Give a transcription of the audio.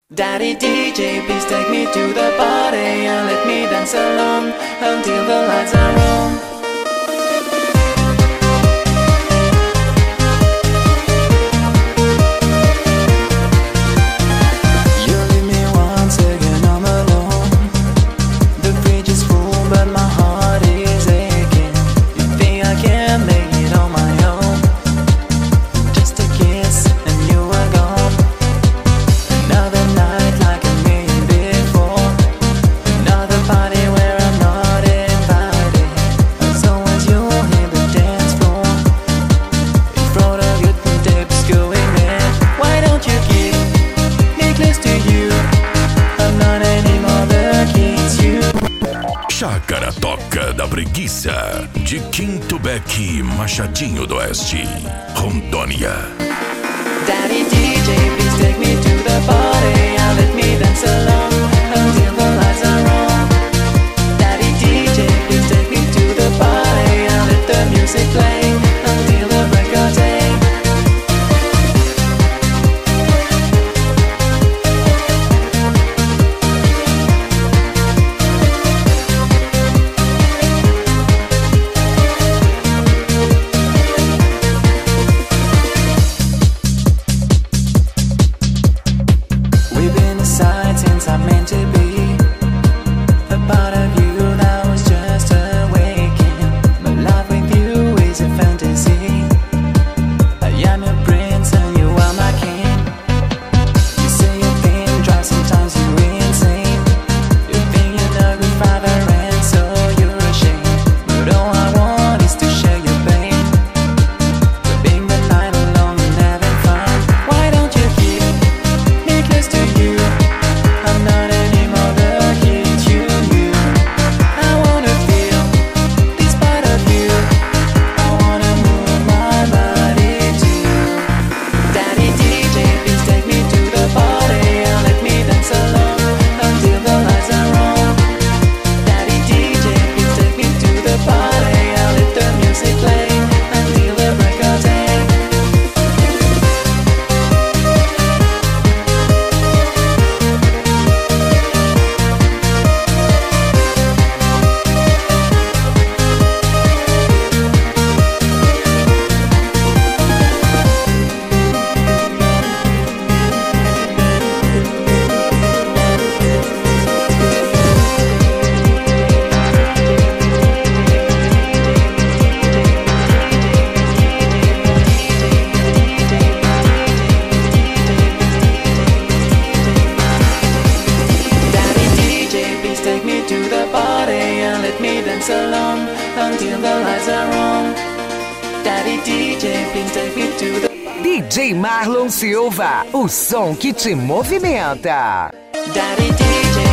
Daddy DJ, please take me to the party and let me dance alone until the lights are on. You leave me once again, I'm alone. The fridge is full but my heart is aching. You think I can make it on my own? Just a kiss and you are gone. Another night like a million before. Another party where I'm not invited. As always you hit the dance floor in front of your tapes going mad. Why don't you keep me close to you? I'm not anymore the kids you. Chácara Toca da Preguiça, de Quinto Beck, Machadinho do Oeste, Rondônia. Daddy DJ, please take me to the party and let me dance alone until the lights are on. Daddy DJ, please take me to the party and let the music play until the break of day. We've been aside since I meant to be. A part of you that was just awakening. My life with you is a fantasy. I am your prince and you are my king. You say you've been dry, sometimes you're insane. You've been a good father and so you're ashamed. But all I want is to share your pain. Being the night alone and having fun. Why don't you keep me close to you? I'm not anymore the kid you knew. I wanna feel this part of you. I wanna move my body too. Daddy DJ, please take me to the party and let me dance alone until the lights are on. Daddy DJ, please take me to the party and let the music play until the break of day. Daddy DJ, please take me to the party and let me dance alone until the lights are on. Daddy DJ, please take me to the DJ Marlon Silva, o som que te movimenta. Daddy DJ.